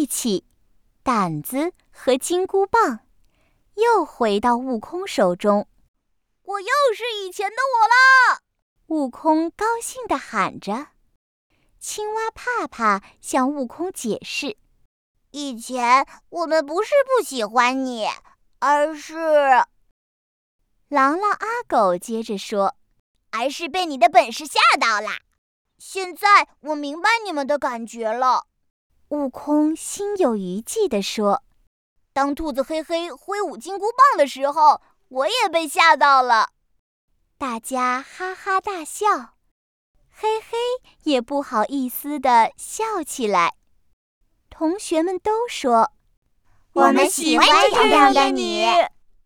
力气，胆子和金箍棒又回到悟空手中。 我又是以前的我了！ 悟空高兴地喊着。青蛙帕帕向悟空解释： 以前我们不是不喜欢你，而是…… 狼狼阿狗接着说： 而是被你的本事吓到了。现在我明白你们的感觉了。 悟空心有余悸地说： 当兔子黑黑挥舞金箍棒的时候，我也被吓到了。 大家哈哈大笑，黑黑也不好意思地笑起来。同学们都说： 我们喜欢这样的你。